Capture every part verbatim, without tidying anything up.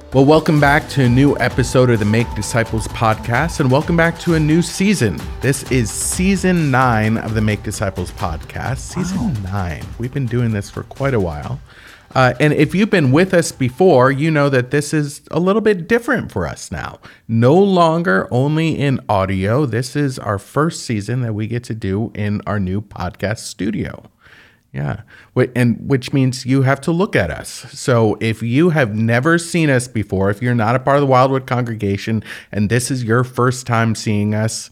Well, welcome back to a new episode of the Make Disciples podcast, and welcome back to a new season. This is season nine of the Make Disciples podcast. Season wow. nine. We've been doing this for quite a while. Uh, and if you've been with us before, you know that this is a little bit different for us now. No longer only in audio. This is our first season that we get to do in our new podcast studio. Yeah, and which means you have to look at us. So if you have never seen us before, if you're not a part of the Wildwood congregation and this is your first time seeing us,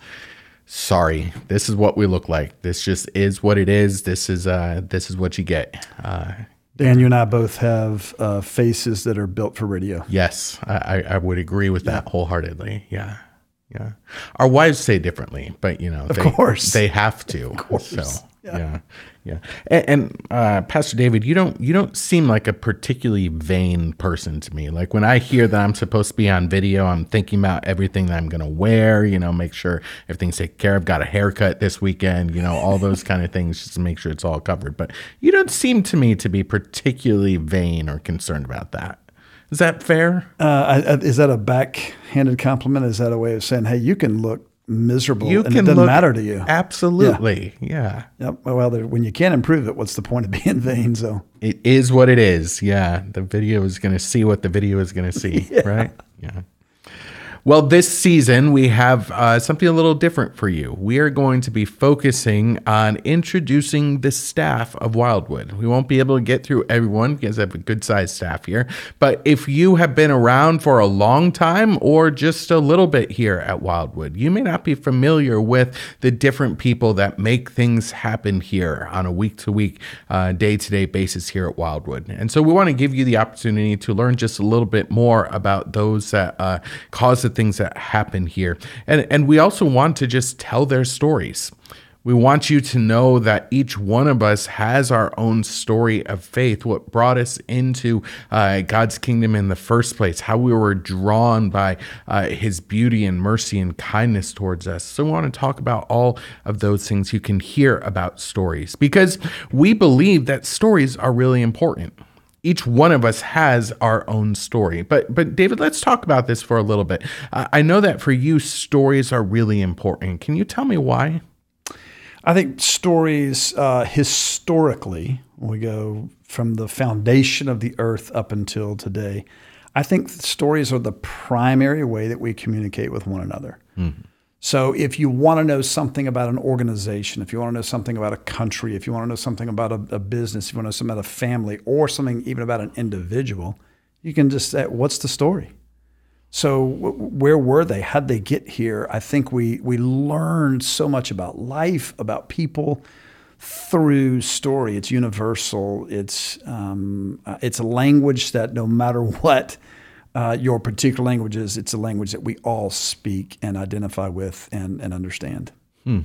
sorry, this is what we look like. This just is what it is. This is uh, this is what you get. Uh, Dan, you and I both have uh, faces that are built for radio. Yes, I, I would agree with that yeah. wholeheartedly. Yeah, yeah. Our wives say differently, but you know, of they, course they have to. Of course. So, yeah. yeah. Yeah, and, and uh, Pastor David, you don't you don't seem like a particularly vain person to me. Like when I hear that I'm supposed to be on video, I'm thinking about everything that I'm going to wear. You know, make sure everything's taken care of. Got a haircut this weekend. You know, all those kind of things just to make sure it's all covered. But you don't seem to me to be particularly vain or concerned about that. Is that fair? Uh, I, is that a backhanded compliment? Is that a way of saying, hey, you can look miserable you and can it doesn't look, matter to you? Absolutely. Yeah. yeah. Yep. Well, there, when you can't improve it, what's the point of being vain? So it is what it is. Yeah. The video is going to see what the video is going to see. yeah. Right. Yeah. Well, this season, we have uh, something a little different for you. We are going to be focusing on introducing the staff of Wildwood. We won't be able to get through everyone because I have a good-sized staff here. But if you have been around for a long time or just a little bit here at Wildwood, you may not be familiar with the different people that make things happen here on a week-to-week, uh, day-to-day basis here at Wildwood. And so we want to give you the opportunity to learn just a little bit more about those that uh, cause the things that happen here. And and we also want to just tell their stories. We want you to know that each one of us has our own story of faith, what brought us into uh, God's kingdom in the first place, how we were drawn by uh, his beauty and mercy and kindness towards us. So we want to talk about all of those things. You can hear about stories because we believe that stories are really important. Each one of us has our own story. But but David, let's talk about this for a little bit. Uh, I know that for you, stories are really important. Can you tell me why? I think stories uh, historically, when we go from the foundation of the earth up until today, I think stories are the primary way that we communicate with one another. Mm-hmm. So if you want to know something about an organization, if you want to know something about a country, if you want to know something about a, a business, if you want to know something about a family or something even about an individual, you can just say, what's the story? So w- where were they? How'd they get here? I think we we learned so much about life, about people through story. It's universal. It's, um, uh, it's a language that no matter what, Uh, your particular language is, it's a language that we all speak and identify with and, and understand. Hmm.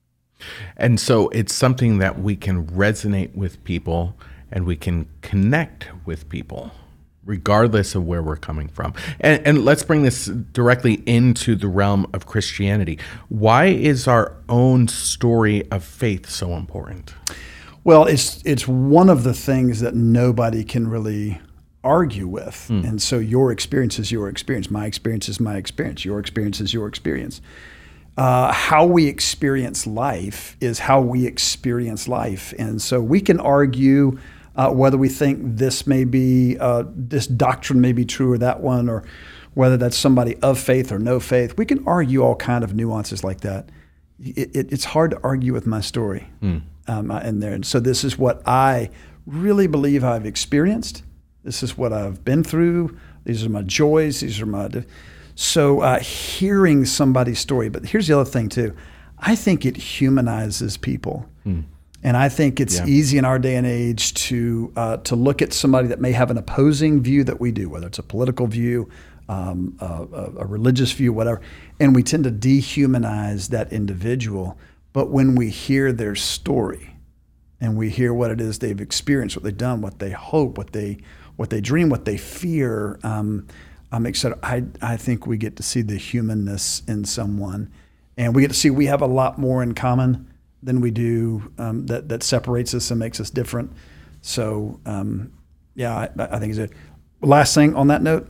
And so it's something that we can resonate with people and we can connect with people regardless of where we're coming from. And, and let's bring this directly into the realm of Christianity. Why is our own story of faith so important? Well, it's it's one of the things that nobody can really argue with. Mm. And so your experience is your experience. My experience is my experience. Your experience is your experience. Uh, how we experience life is how we experience life. And so we can argue uh, whether we think this may be, uh, this doctrine may be true or that one, or whether that's somebody of faith or no faith. We can argue all kind of nuances like that. It, it, it's hard to argue with my story mm. um, in there. And so this is what I really believe I've experienced. This is what I've been through. These are my joys. These are my... So uh, hearing somebody's story. But here's the other thing, too. I think it humanizes people. Mm. And I think it's yeah. easy in our day and age to uh, to look at somebody that may have an opposing view that we do, whether it's a political view, um, a, a religious view, whatever. And we tend to dehumanize that individual. But when we hear their story and we hear what it is they've experienced, what they've done, what they hope, what they... what they dream, what they fear, um, I'm excited. I, I think we get to see the humanness in someone, and we get to see we have a lot more in common than we do um, that that separates us and makes us different. So, um, yeah, I, I think it's a last thing on that note.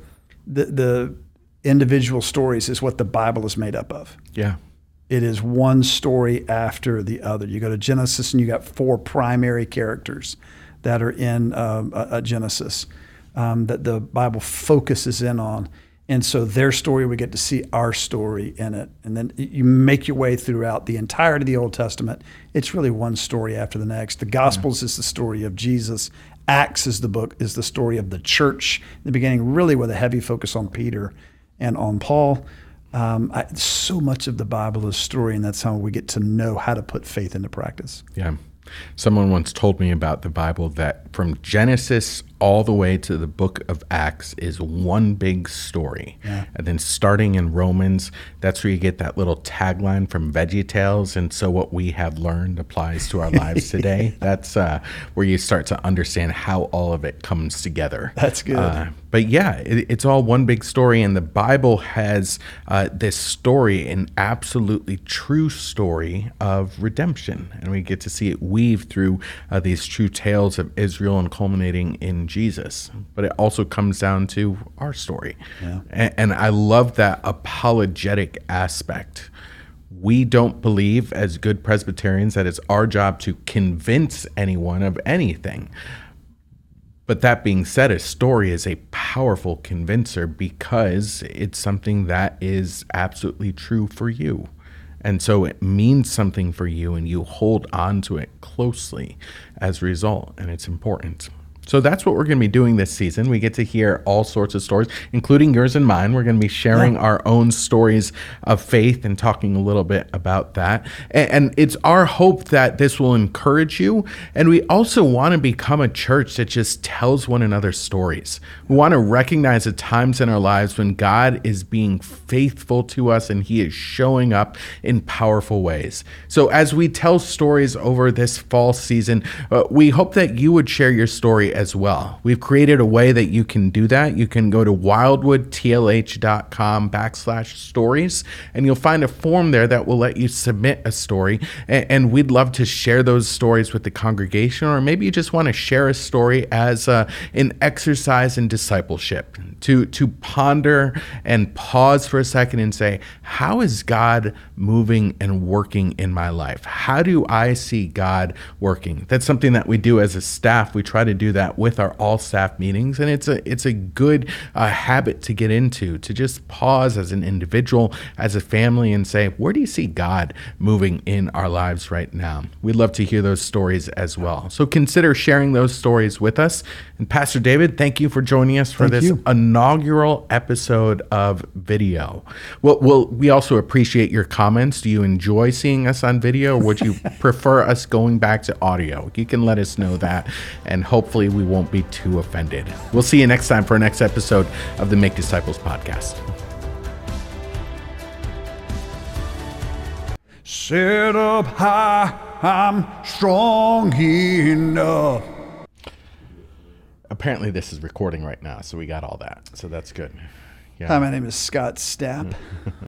the, the individual stories is what the Bible is made up of. Yeah. It is one story after the other. You go to Genesis and you got four primary characters that are in um, a, a Genesis um, that the Bible focuses in on. And so their story, we get to see our story in it. And then you make your way throughout the entirety of the Old Testament. It's really one story after the next. The Gospels yeah. is the story of Jesus. Acts is the book, is the story of the church. In the beginning, really with a heavy focus on Peter and on Paul. Um, I, so much of the Bible is story, and that's how we get to know how to put faith into practice. Yeah. Someone once told me about the Bible that from Genesis all the way to the book of Acts is one big story. Yeah. And then starting in Romans, that's where you get that little tagline from VeggieTales. And so what we have learned applies to our lives today. That's uh, where you start to understand how all of it comes together. That's good. Uh, but yeah, it, it's all one big story. And the Bible has uh, this story, an absolutely true story of redemption. And we get to see it weave through uh, these true tales of Israel and culminating in Jesus. But it also comes down to our story. Yeah. And, and I love that apologetic aspect. We don't believe as good Presbyterians that it's our job to convince anyone of anything. But that being said, a story is a powerful convincer because it's something that is absolutely true for you. And so it means something for you and you hold on to it closely as a result, and it's important. So that's what we're going to be doing this season. We get to hear all sorts of stories, including yours and mine. We're going to be sharing yeah. our own stories of faith and talking a little bit about that. And, and it's our hope that this will encourage you. And we also want to become a church that just tells one another stories. We want to recognize the times in our lives when God is being faithful to us and he is showing up in powerful ways. So as we tell stories over this fall season, uh, we hope that you would share your story as well. We've created a way that you can do that. You can go to wildwoodtlh.com backslash stories, and you'll find a form there that will let you submit a story. And, and we'd love to share those stories with the congregation, or maybe you just want to share a story as uh, an exercise in discipleship, to, to ponder and pause for a second and say, how is God moving and working in my life? How do I see God working? That's something that we do as a staff. We try to do that with our all staff meetings, and it's a it's a good uh, habit to get into, to just pause as an individual, as a family, and say, where do you see God moving in our lives right now? We'd love to hear those stories as well. So consider sharing those stories with us. And Pastor David, thank you for joining us for thank this you. inaugural episode of video. Well, well, we also appreciate your comments. Do you enjoy seeing us on video, or would you prefer us going back to audio? You can let us know that, and hopefully we won't be too offended. We'll see you next time for our next episode of the Make Disciples podcast. Set up high, I'm strong enough. Apparently this is recording right now, so we got all that. So that's good. Yeah. Hi, my name is Scott Stapp.